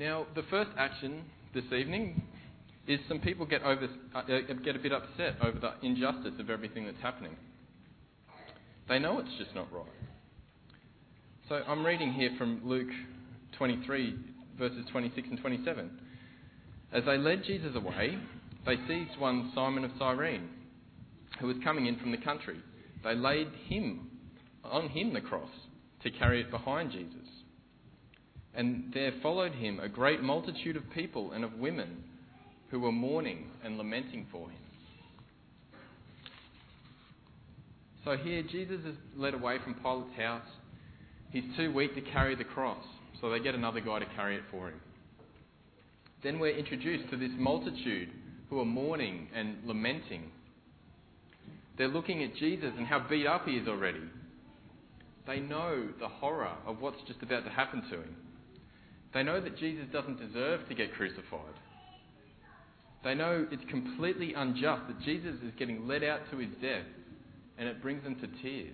Now, the first action this evening is some people get a bit upset over the injustice of everything that's happening. They know it's just not right. So I'm reading here from Luke 23, verses 26 and 27. As they led Jesus away, they seized one Simon of Cyrene, who was coming in from the country. They laid on him the cross to carry it behind Jesus. And there followed him a great multitude of people and of women who were mourning and lamenting for him. So here Jesus is led away from Pilate's house. He's too weak to carry the cross, so they get another guy to carry it for him. Then we're introduced to this multitude who are mourning and lamenting. They're looking at Jesus and how beat up he is already. They know the horror of what's just about to happen to him. They know that Jesus doesn't deserve to get crucified. They know it's completely unjust that Jesus is getting led out to his death, and it brings them to tears.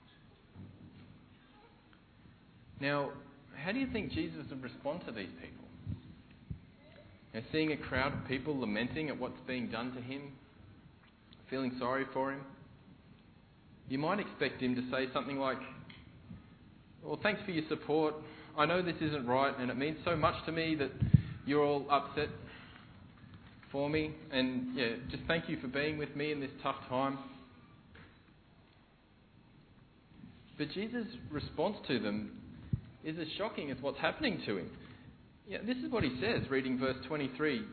Now, how do you think Jesus would respond to these people? Now, seeing a crowd of people lamenting at what's being done to him, feeling sorry for him, you might expect him to say something like, "Well, thanks for your support. I know this isn't right, and it means so much to me that you're all upset for me. And just thank you for being with me in this tough time." But Jesus' response to them is as shocking as what's happening to him. This is what he says, reading Luke 23,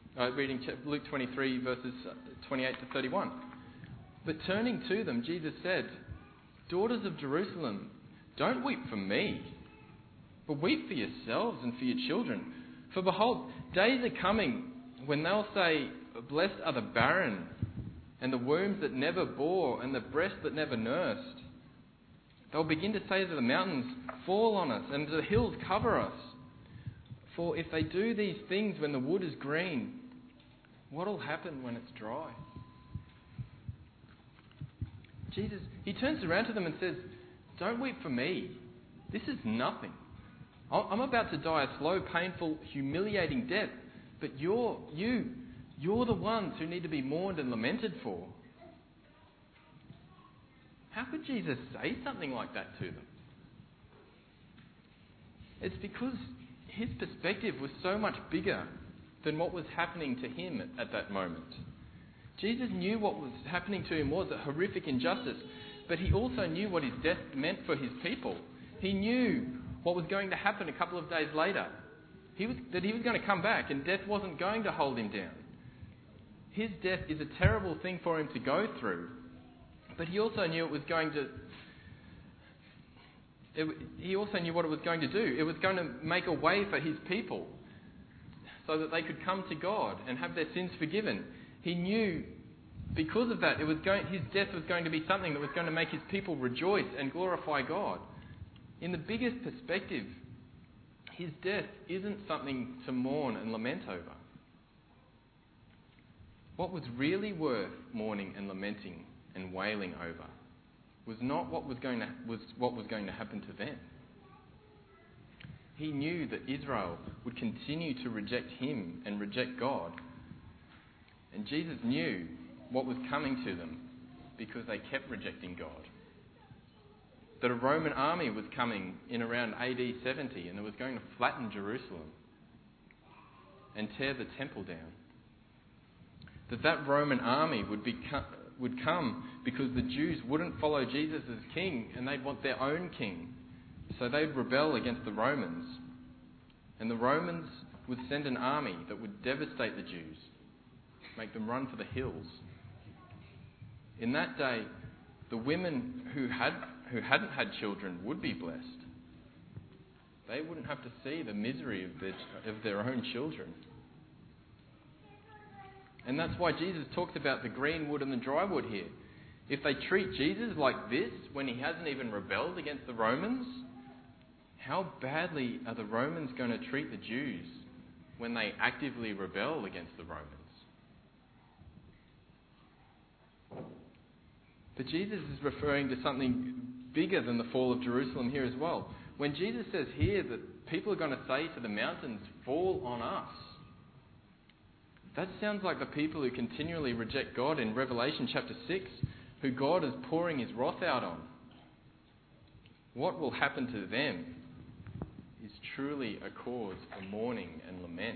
verses 28 to 31. But turning to them, Jesus said, "Daughters of Jerusalem, don't weep for me, but weep for yourselves and for your children. For behold, days are coming when they'll say, 'Blessed are the barren, and the wombs that never bore, and the breasts that never nursed.' They'll begin to say to the mountains, 'Fall on us,' and to the hills, 'Cover us.' For if they do these things when the wood is green, what'll happen when it's dry?" Jesus, he turns around to them and says, "Don't weep for me. This is nothing. I'm about to die a slow, painful, humiliating death, but you're the ones who need to be mourned and lamented for." How could Jesus say something like that to them? It's because his perspective was so much bigger than what was happening to him at that moment. Jesus knew what was happening to him was a horrific injustice, but he also knew what his death meant for his people. He knew what was going to happen a couple of days later. That he was going to come back, and death wasn't going to hold him down. His death is a terrible thing for him to go through, but he also knew He also knew what it was going to do. It was going to make a way for his people so that they could come to God and have their sins forgiven. He knew because of that, his death was going to be something that was going to make his people rejoice and glorify God. In the biggest perspective, his death isn't something to mourn and lament over. What was really worth mourning and lamenting and wailing over was not what was going to happen to them. He knew that Israel would continue to reject him and reject God. And Jesus knew what was coming to them because they kept rejecting God. That a Roman army was coming in around AD 70 and it was going to flatten Jerusalem and tear the temple down. That Roman army would come because the Jews wouldn't follow Jesus as king and they'd want their own king. So they'd rebel against the Romans. And the Romans would send an army that would devastate the Jews, make them run for the hills. In that day, the women who hadn't had children would be blessed. They wouldn't have to see the misery of their own children. And that's why Jesus talks about the green wood and the dry wood here. If they treat Jesus like this when he hasn't even rebelled against the Romans, how badly are the Romans going to treat the Jews when they actively rebel against the Romans? But Jesus is referring to something bigger than the fall of Jerusalem here as well. when Jesus says here that people are going to say to the mountains, fall on us, that sounds like the people who continually reject God in Revelation chapter 6, who God is pouring his wrath out on. What will happen to them is truly a cause for mourning and lament.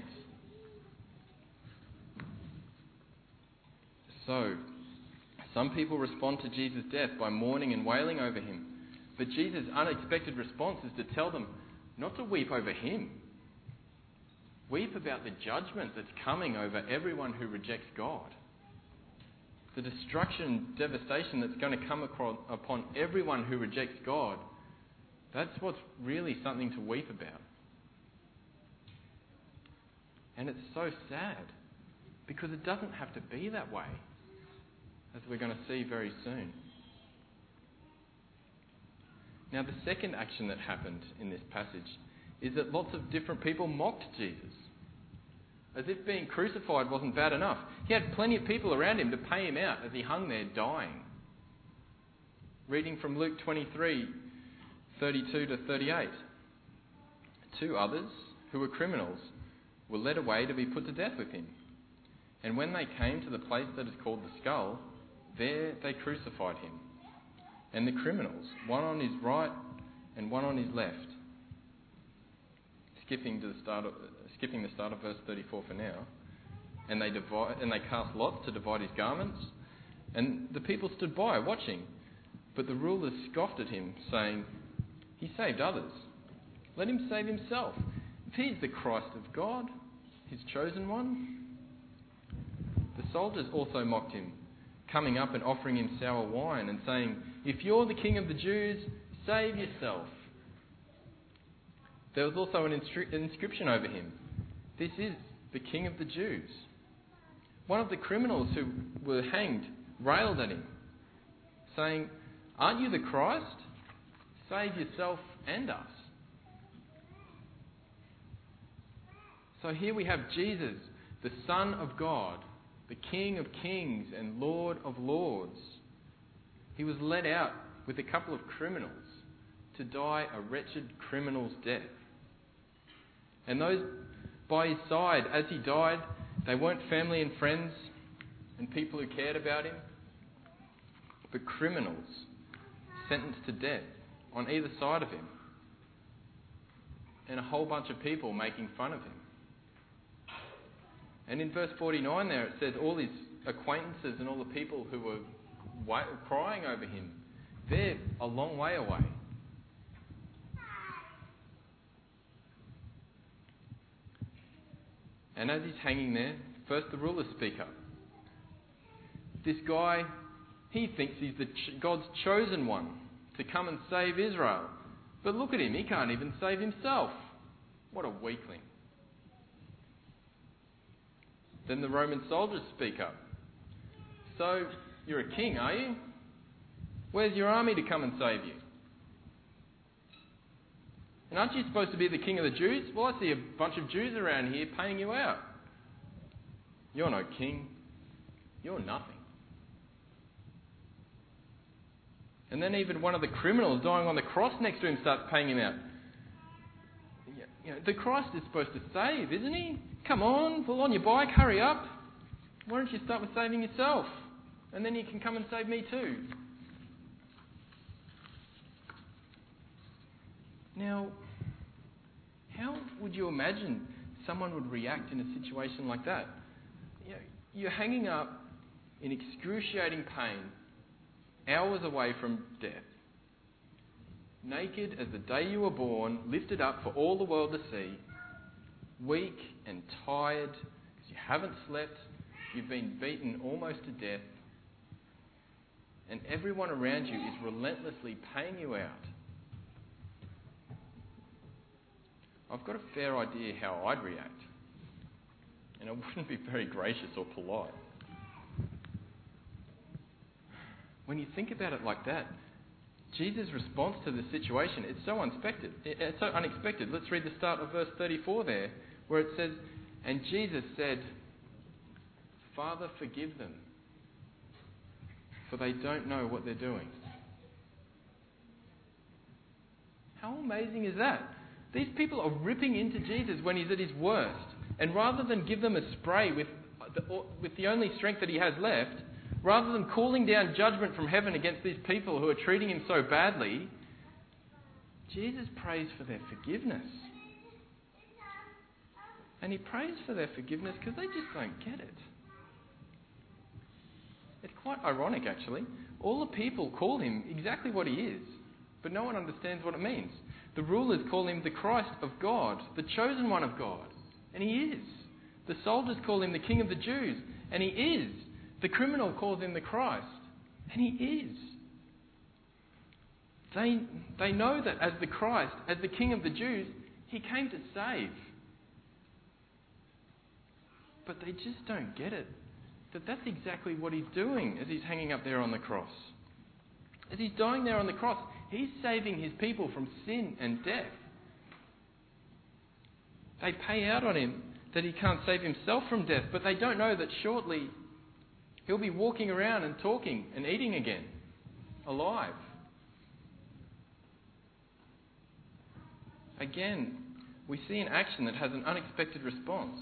So, some people respond to Jesus' death by mourning and wailing over him. But Jesus' unexpected response is to tell them not to weep over him. Weep about the judgment that's coming over everyone who rejects God. The destruction, devastation that's going to come upon everyone who rejects God. That's what's really something to weep about. And it's so sad because it doesn't have to be that way, as we're going to see very soon. Now, the second action that happened in this passage is that lots of different people mocked Jesus, as if being crucified wasn't bad enough. He had plenty of people around him to pay him out as he hung there dying. Reading from Luke 23, 32 to 38. 2 others, who were criminals, were led away to be put to death with him. And when they came to the place that is called the Skull, there they crucified him. And the criminals, one on his right and one on his left. Skipping the start of verse 34 for now. And they cast lots to divide his garments. And the people stood by, watching. But the rulers scoffed at him, saying, "He saved others. Let him save himself. If he is the Christ of God, his chosen one." The soldiers also mocked him, coming up and offering him sour wine and saying, "If you're the king of the Jews, save yourself." There was also an inscription over him, "This is the King of the Jews." One of the criminals who were hanged railed at him, saying, "Aren't you the Christ? Save yourself and us." So here we have Jesus, the Son of God, the King of kings and Lord of lords. He was led out with a couple of criminals to die a wretched criminal's death. And those by his side as he died, they weren't family and friends and people who cared about him, but criminals sentenced to death on either side of him, and a whole bunch of people making fun of him. And in verse 49 there, it says all his acquaintances and all the people who were crying over him, they're a long way away. And as he's hanging there, first the rulers speak up. This guy, he thinks he's God's chosen one to come and save Israel. But look at him, he can't even save himself. What a weakling. Then the Roman soldiers speak up. "So, you're a king, are you? Where's your army to come and save you? And aren't you supposed to be the king of the Jews? Well, I see a bunch of Jews around here paying you out. You're no king. You're nothing." And then even one of the criminals dying on the cross next to him starts paying him out. You know, the Christ is supposed to save, isn't he? Come on, pull on your bike, hurry up. Why don't you start with saving yourself? And then you can come and save me too. Now, how would you imagine someone would react in a situation like that? You know, you're hanging up in excruciating pain, hours away from death. Naked as the day you were born, lifted up for all the world to see, weak and tired because you haven't slept, you've been beaten almost to death, and everyone around you is relentlessly paying you out. I've got a fair idea how I'd react, and I wouldn't be very gracious or polite. When you think about it like that, Jesus' response to the situation, it's so unexpected. Let's read the start of verse 34 there, where it says, "And Jesus said, 'Father, forgive them, for they don't know what they're doing.'" How amazing is that? These people are ripping into Jesus when he's at his worst. And rather than give them a spray with the only strength that he has left, rather than calling down judgment from heaven against these people who are treating him so badly, Jesus prays for their forgiveness. And he prays for their forgiveness because they just don't get it. It's quite ironic, actually. All the people call him exactly what he is, but no one understands what it means. The rulers call him the Christ of God, the chosen one of God, and he is. The soldiers call him the King of the Jews, and he is. The criminal calls him the Christ, and he is. They know that as the Christ, as the King of the Jews, he came to save. But they just don't get it. That's exactly what he's doing as he's hanging up there on the cross. As he's dying there on the cross, he's saving his people from sin and death. They pay out on him that he can't save himself from death, but they don't know that shortly he'll be walking around and talking and eating again, alive. Again, we see an action that has an unexpected response.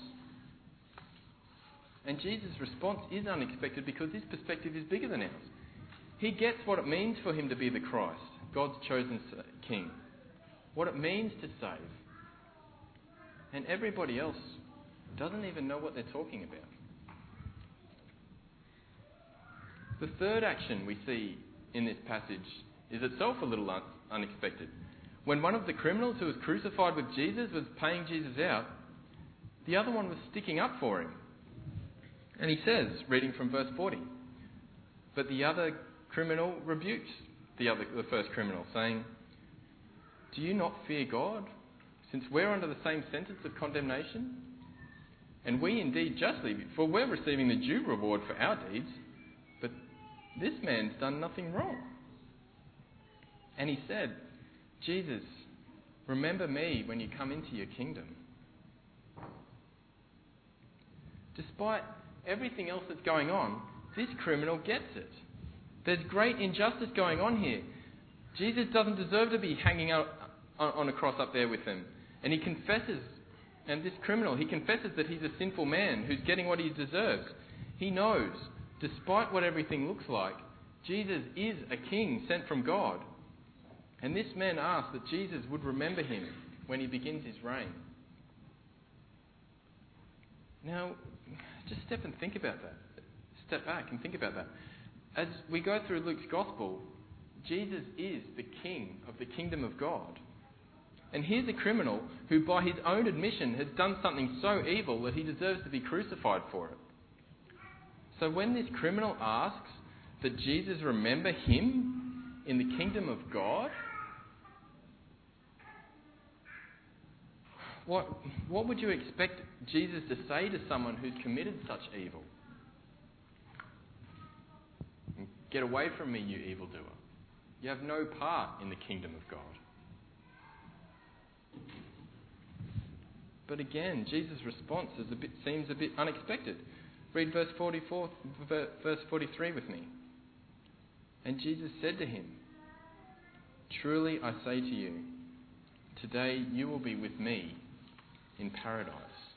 And Jesus' response is unexpected because his perspective is bigger than ours. He gets what it means for him to be the Christ, God's chosen King. What it means to save. And everybody else doesn't even know what they're talking about. The third action we see in this passage is itself a little unexpected. When one of the criminals who was crucified with Jesus was paying Jesus out, the other one was sticking up for him. And he says, reading from verse 40, but the other criminal rebukes the first criminal, saying, do you not fear God, since we're under the same sentence of condemnation? And we indeed justly, for we're receiving the due reward for our deeds, but this man's done nothing wrong. And he said, Jesus, remember me when you come into your kingdom. Despite everything else that's going on, this criminal gets it. There's great injustice going on here. Jesus doesn't deserve to be hanging out on a cross up there with them. And he confesses, and this criminal, he confesses that he's a sinful man who's getting what he deserves. He knows, despite what everything looks like, Jesus is a king sent from God. And this man asks that Jesus would remember him when he begins his reign. Now, just step and think about that. Step back and think about that. As we go through Luke's Gospel, Jesus is the King of the kingdom of God. And here's a criminal who, by his own admission, has done something so evil that he deserves to be crucified for it. So when this criminal asks that Jesus remember him in the kingdom of God, what would you expect Jesus to say to someone who's committed such evil? Get away from me, you evildoer. You have no part in the kingdom of God. But again, Jesus' response seems a bit unexpected. Read verse 43 with me. And Jesus said to him, truly I say to you, today you will be with me in paradise.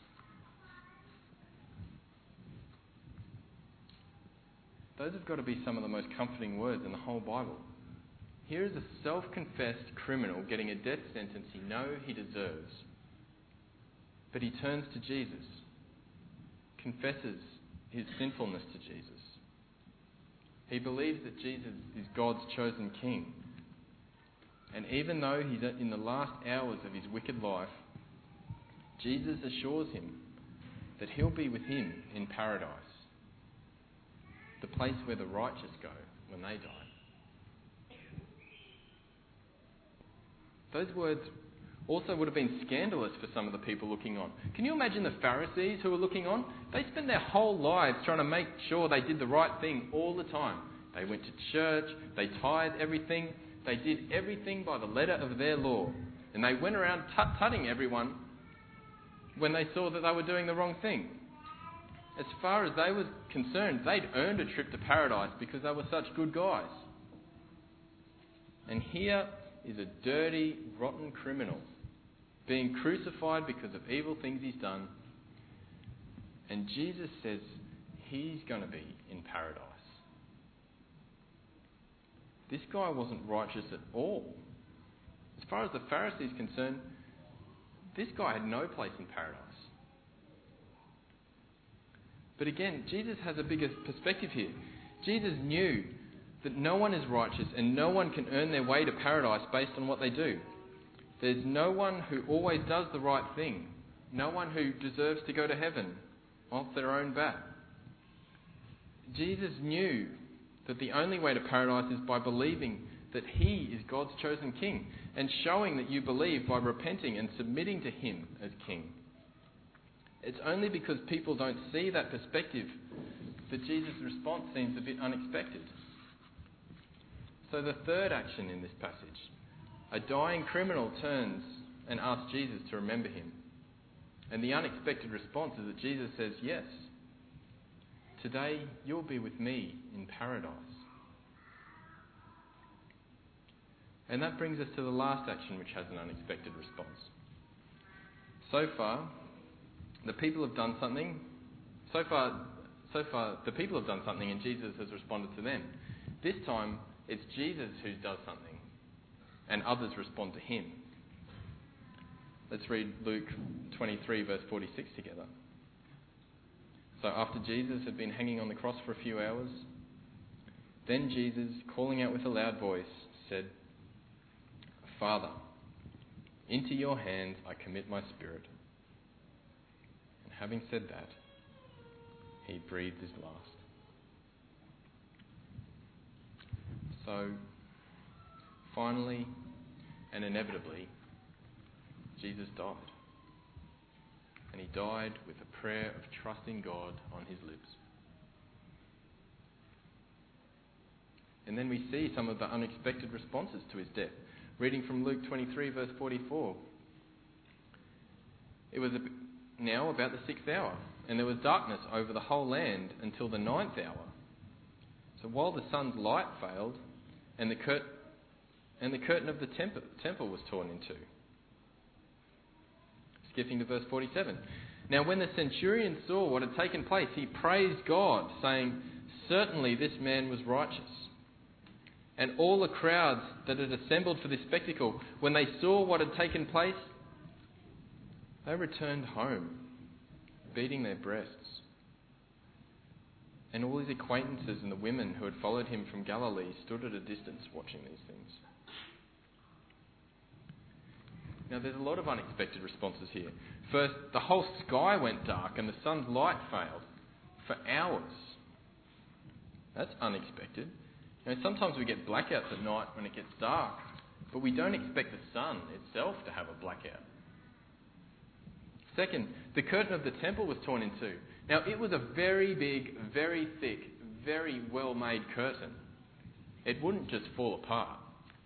Those have got to be some of the most comforting words in the whole Bible. Here is a self-confessed criminal getting a death sentence he knows he deserves. But he turns to Jesus, confesses his sinfulness to Jesus. He believes that Jesus is God's chosen king. And even though he's in the last hours of his wicked life, Jesus assures him that he'll be with him in paradise, the place where the righteous go when they die. Those words also would have been scandalous for some of the people looking on. Can you imagine the Pharisees who were looking on? They spent their whole lives trying to make sure they did the right thing all the time. They went to church, they tithed everything, they did everything by the letter of their law. And they went around tut-tutting everyone when they saw that they were doing the wrong thing. As far as they were concerned, they'd earned a trip to paradise because they were such good guys. And here is a dirty, rotten criminal being crucified because of evil things he's done. And Jesus says he's going to be in paradise. This guy wasn't righteous at all. As far as the Pharisees are concerned, this guy had no place in paradise. But again, Jesus has a bigger perspective here. Jesus knew that no one is righteous and no one can earn their way to paradise based on what they do. There's no one who always does the right thing. No one who deserves to go to heaven off their own bat. Jesus knew that the only way to paradise is by believing that he is God's chosen king and showing that you believe by repenting and submitting to him as king. It's only because people don't see that perspective that Jesus' response seems a bit unexpected. So the third action in this passage, a dying criminal turns and asks Jesus to remember him. And the unexpected response is that Jesus says, yes, today you'll be with me in paradise. And that brings us to the last action, which has an unexpected response. So far, the people have done something. So far, the people have done something and Jesus has responded to them. This time, it's Jesus who does something and others respond to him. Let's read Luke 23 verse 46 together. So after Jesus had been hanging on the cross for a few hours, then Jesus, calling out with a loud voice, said, Father, into your hands I commit my spirit. And having said that, he breathed his last. So, finally and inevitably, Jesus died. And he died with a prayer of trusting God on his lips. And then we see some of the unexpected responses to his death. Reading from Luke 23 verse 44. It was now about the 6th hour, and there was darkness over the whole land until the 9th hour. So while the sun's light failed, and the curtain of the temple was torn in two. Skipping to verse 47. Now when the centurion saw what had taken place, he praised God, saying, certainly this man was righteous. And all the crowds that had assembled for this spectacle, when they saw what had taken place, they returned home, beating their breasts. And all his acquaintances and the women who had followed him from Galilee stood at a distance watching these things. Now there's a lot of unexpected responses here. First, the whole sky went dark and the sun's light failed for hours. That's unexpected. You know, sometimes we get blackouts at night when it gets dark, but we don't expect the sun itself to have a blackout. Second, the curtain of the temple was torn in two. Now, it was a very big, very thick, very well-made curtain. It wouldn't just fall apart.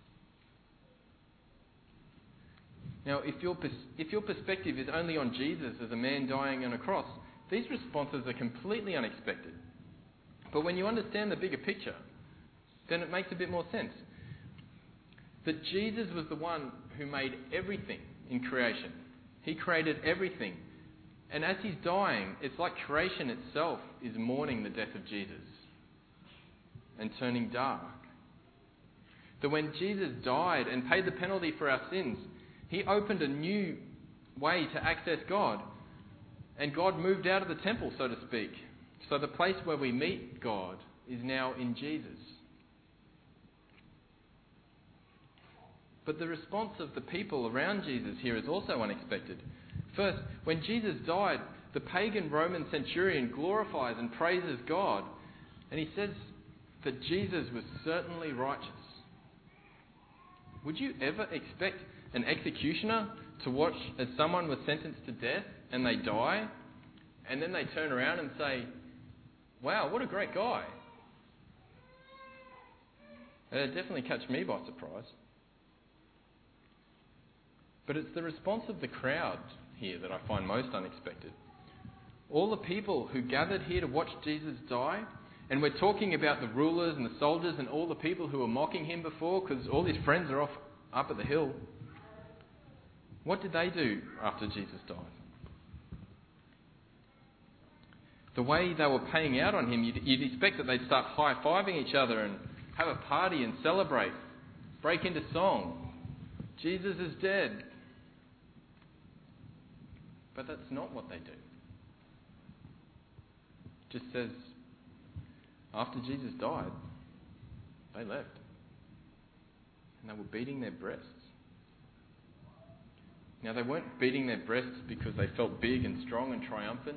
Now, if your perspective is only on Jesus as a man dying on a cross, these responses are completely unexpected. But when you understand the bigger picture, then it makes a bit more sense. That Jesus was the one who made everything in creation. He created everything. And as he's dying, it's like creation itself is mourning the death of Jesus and turning dark. That when Jesus died and paid the penalty for our sins, he opened a new way to access God. And God moved out of the temple, so to speak. So the place where we meet God is now in Jesus. But the response of the people around Jesus here is also unexpected. First, when Jesus died, the pagan Roman centurion glorifies and praises God. And he says that Jesus was certainly righteous. Would you ever expect an executioner to watch as someone was sentenced to death and they die, and then they turn around and say, wow, what a great guy? It'd definitely catch me by surprise. But it's the response of the crowd here that I find most unexpected. All the people who gathered here to watch Jesus die, and we're talking about the rulers and the soldiers and all the people who were mocking him before because all his friends are off up at the hill. What did they do after Jesus died? The way they were paying out on him, you'd expect that they'd start high-fiving each other and have a party and celebrate, break into song. Jesus is dead. But that's not what they do. It just says, after Jesus died, they left. And they were beating their breasts. Now, they weren't beating their breasts because they felt big and strong and triumphant.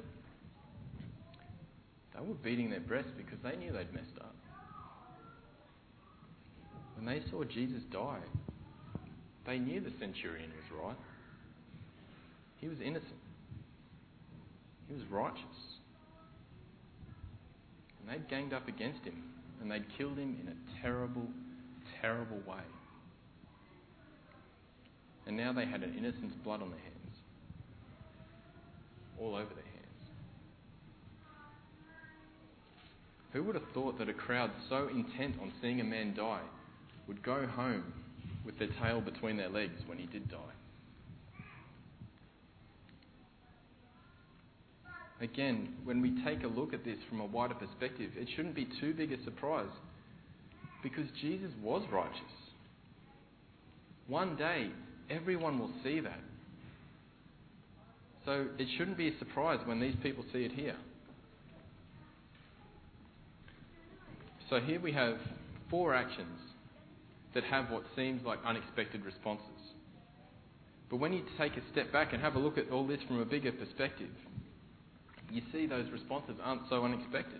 They were beating their breasts because they knew they'd messed up. When they saw Jesus die, they knew the centurion was right. He was innocent. He was righteous. And they'd ganged up against him, and they'd killed him in a terrible, terrible way. And now they had an innocent's blood on their hands. All over their hands. Who would have thought that a crowd so intent on seeing a man die would go home with their tail between their legs when he did die? Again, when we take a look at this from a wider perspective, it shouldn't be too big a surprise, because Jesus was righteous. One day, everyone will see that. So it shouldn't be a surprise when these people see it here. So here we have 4 actions that have what seems like unexpected responses. But when you take a step back and have a look at all this from a bigger perspective, you see those responses aren't so unexpected.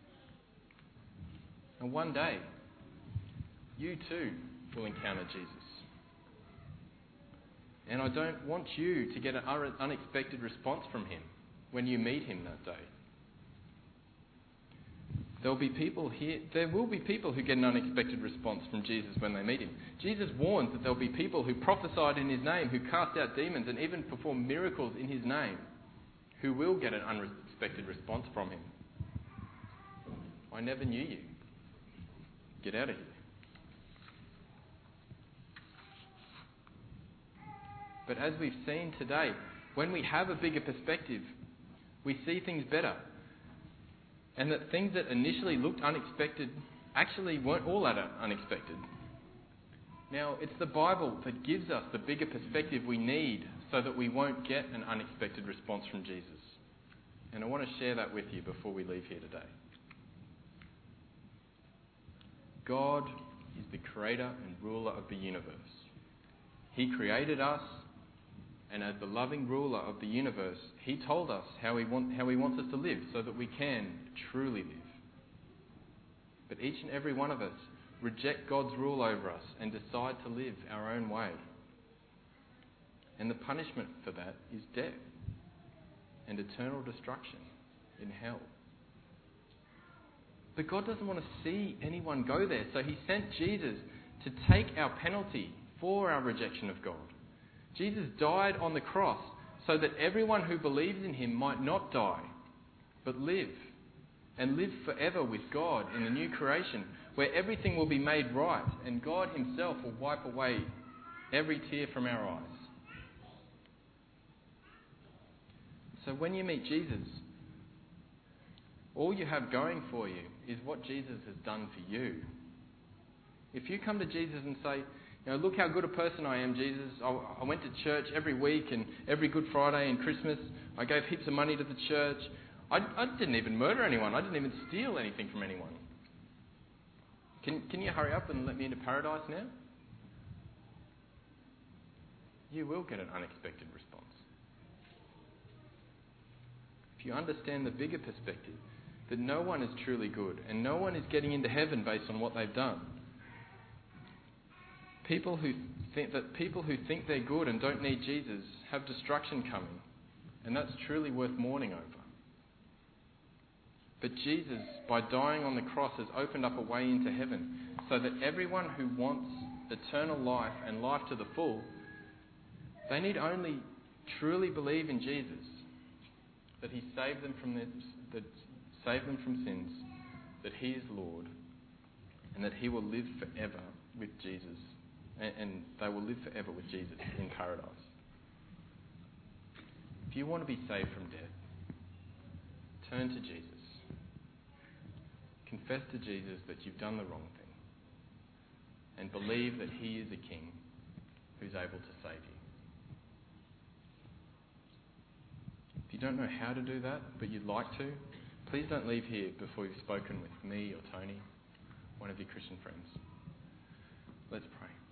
And one day, you too will encounter Jesus. And I don't want you to get an unexpected response from him when you meet him that day. There will be people who get an unexpected response from Jesus when they meet him. Jesus warns that there will be people who prophesied in his name, who cast out demons and even perform miracles in his name, who will get an unexpected response from him. I never knew you. Get out of here. But as we've seen today, when we have a bigger perspective, we see things better. And that things that initially looked unexpected actually weren't all that unexpected. Now, it's the Bible that gives us the bigger perspective we need so that we won't get an unexpected response from Jesus. And I want to share that with you before we leave here today. God is the creator and ruler of the universe. He created us, and as the loving ruler of the universe, he told us how he wants us to live so that we can truly live. But each and every one of us reject God's rule over us and decide to live our own way. And the punishment for that is death and eternal destruction in hell. But God doesn't want to see anyone go there, so he sent Jesus to take our penalty for our rejection of God. Jesus died on the cross so that everyone who believes in him might not die, but live, and live forever with God in the new creation, where everything will be made right, and God himself will wipe away every tear from our eyes. So when you meet Jesus, all you have going for you is what Jesus has done for you. If you come to Jesus and say, look how good a person I am, Jesus. I went to church every week and every Good Friday and Christmas. I gave heaps of money to the church. I didn't even murder anyone. I didn't even steal anything from anyone. Can you hurry up and let me into paradise now? You will get an unexpected response. If you understand the bigger perspective, that no one is truly good and no one is getting into heaven based on what they've done. People who think they're good and don't need Jesus have destruction coming, and that's truly worth mourning over. But Jesus, by dying on the cross, has opened up a way into heaven so that everyone who wants eternal life and life to the full, they need only truly believe in Jesus, that he saved them from sins, that he is Lord, and that he will live forever with Jesus and they will live forever with Jesus in paradise. If you want to be saved from death, turn to Jesus. Confess to Jesus that you've done the wrong thing, and believe that he is a king who's able to save you. If you don't know how to do that, but you'd like to, please don't leave here before you've spoken with me or Tony, one of your Christian friends. Let's pray.